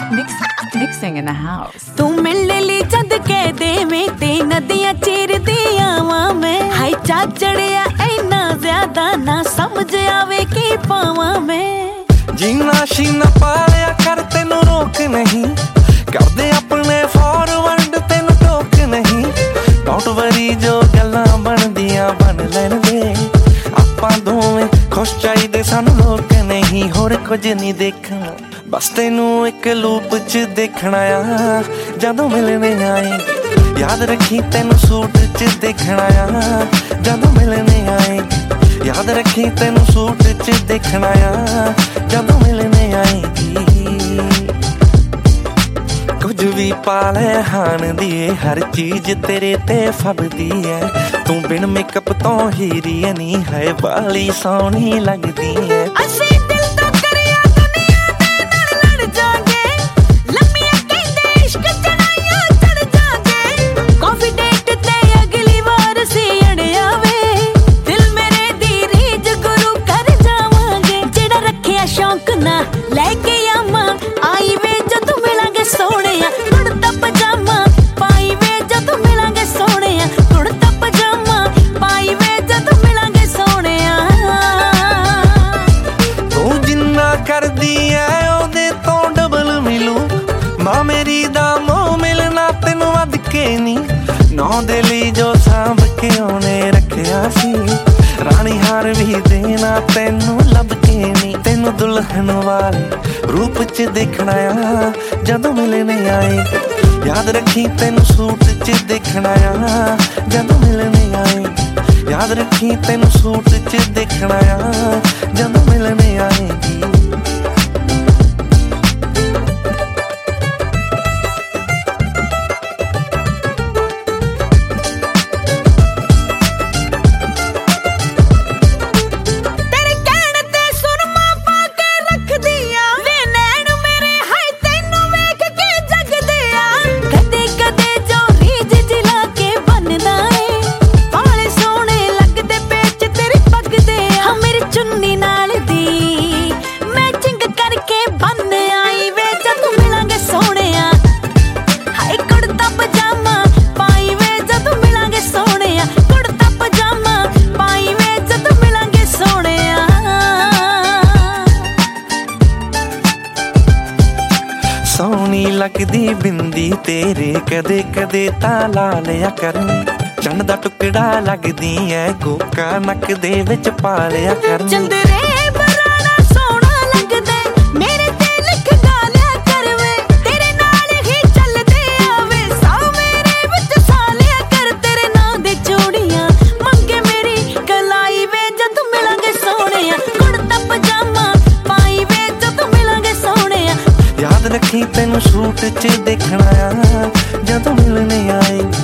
Mixing in the house. तू मिलने ली चंद के दे में ते नदियां चीर दिया वां मैं हाय चा चढ़िया इन्ना ज्यादा ना समझ आवे की पावा मैं जीना शीना पालिया कर तेनू रोक नहीं करदे अपने फॉरवर्ड तेनू टोक नहीं डोंट वरी जो गल्लां बनदियां बन लैण दे आपां दोवें खुश चाहिदे सानू लोक नहीं होर कुछ नहीं देखना बस तेनू एक लूप च देखना आ जदों मिलने आएगी याद रखी तेनू सूट च देखना आ जदों मिलने आएगी याद रखी तेनू सूट च देखना आ जदों मिलने आएगी कुछ भी पाले हान दी हर चीज तेरे ते फबदी है तू बिन मेकअप तो हीरी नहीं है वाली सोहनी लगदी है नौ दे लई जो सांभ के ओने रखिया सी रानी हार भी देना तेनू लब के नी तेनू दुल्हन वाले रूप च देखना आ जदों मिलने आएगी याद रखी तेनू सूट च देखना आ जदों मिलने आएगी याद रखी तेनू सूट च देखना आ जदों मिलने आएगी सोहनी लगदी बिंदी तेरे कदे कदे ता ला लिया करनी चंद दा टुकड़ा लगदी है गोका नक दे विच पा लिया करनी चंदरे बराना सोहना लगदे मेरे ते लिख गालिया करवे तेरे नाल ही चलदे आवे सौ मेरे विच सालिया कर तेरे नाम दे चूड़ियां मंगे मेरी कलाई वे जद मिलांगे सोहणिया कुर्ता पजामा पाई वे जद मिलांगे सोहणिया याद रखी तेनू सूट च देखना आ जदों मिलने आएगी